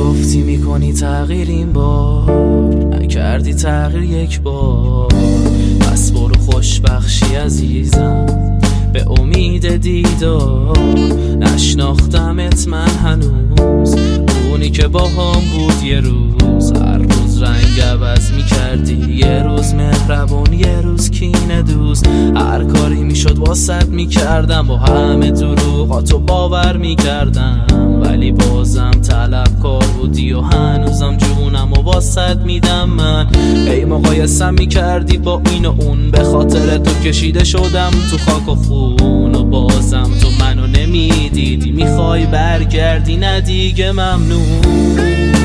میگفتی میکنی تغییر این بار، نکردی تغییر یک بار. پس برو خوشبخشی عزیزم به امید دیدار. نشناختمت من هنوز، اونی که با هم بود یه روز. هر روز رنگ عوض میکردی، یه روز مهربون یه روز کینه دوز. هر کاری میشد واسط میکردم، با همه دروغاتو باور میکردم. ولی بازم طلبکار بودی و هنوزم جونم و واسط میدم من. ای مقایسم میکردی با این و اون، به خاطر تو کشیده شدم تو خاک و خون. و بازم تو منو نمیدیدی، میخوای برگردی نه دیگه ممنون.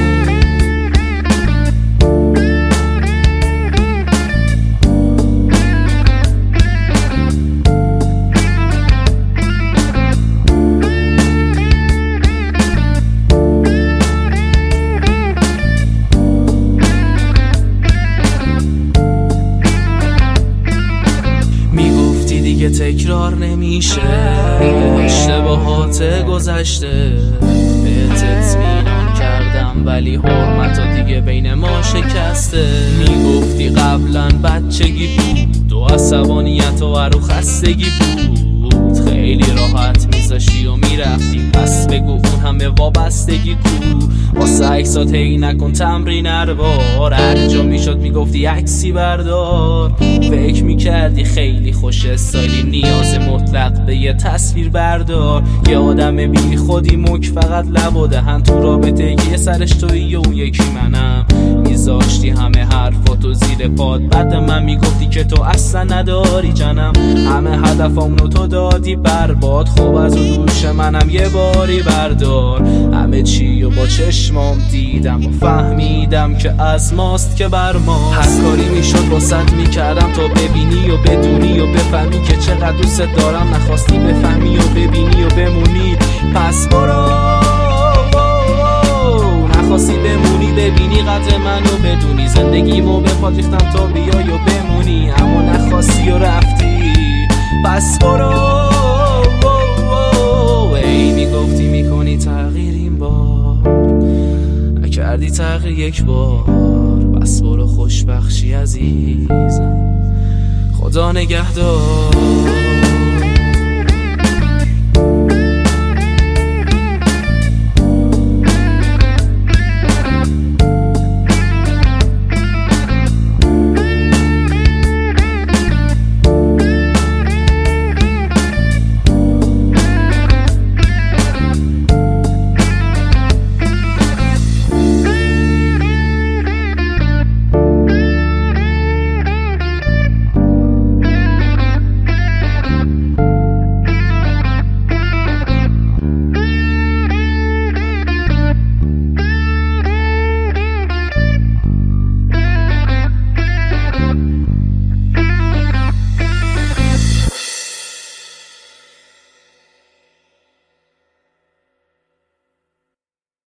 دیگه تکرار نمیشه اشتباهات گذشته. بهت اطمینان کردم ولی حرمتا دیگه بین ما شکسته. میگفتی قبلا بچگی بود و عصبانیت و خستگی بود. خیلی راحت میذاشی و میرفتی، پس بگو اون همه وابستگی کو. واسه عکسات هی نکن تمرین اربار، هر جا میشد میگفتی عکسی بردار. فکر میکردی خیلی خوش استایلی، نیاز مطلق به یه تصویر بردار. یه آدم بی خودی مک فقط لب و دهن تو رابطه که یه سرش تویی و اون یکی منم. میذاشتی همه حرفاتو زیر پاد، بعد من میگفتی که تو اصلا نداری جنم. همه هدفامونو تو دادی برباد، خب از اون دوش منم یه باری بردار. همه چی و با چشمام دیدم و فهمیدم که از ماست که بر ما. هر کاری میشد واسط میکردم تا ببینی و بدونی و بفهمی که چقدر دوست دارم. نخواستی بفهمی و ببینی و بمونی، پس برو. نخواستی بمونی ببینی قدر منو بدونی، زندگیمو به پات ریختم تا بیای و بمونی. اما نخواستی و رفتی، پس برو. ای میگفتی میکنی تغییر این بار، نکردی تغییر یک بار. پس برو خوشبخشی عزیزم، خدا نگهدار.